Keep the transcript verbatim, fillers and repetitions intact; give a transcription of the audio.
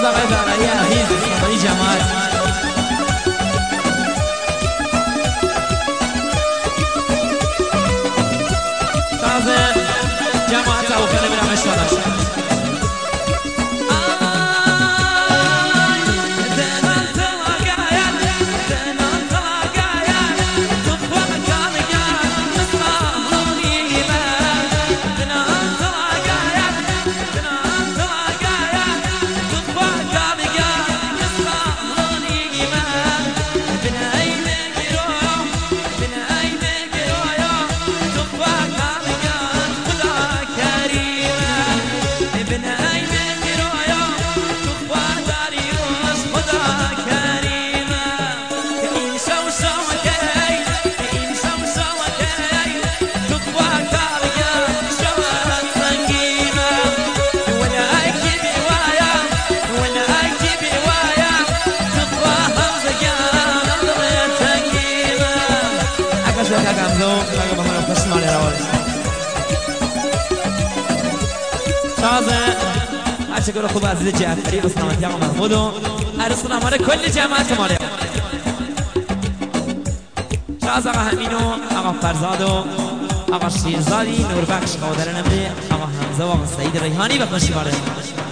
آقای برایی عزیز خانه جماعت تازه جماعت او کنه برم اشتادش تازه هرچه خوب عزیز جعفری و سلامتی آقا محمود و عروس نماره کل جماعت ماره تازه آقا همین و آقا فرزاد و آقا شیرزادی نوربخش قادر نمره آقا حمزه و آقا سعید ریحانی و خوشی باره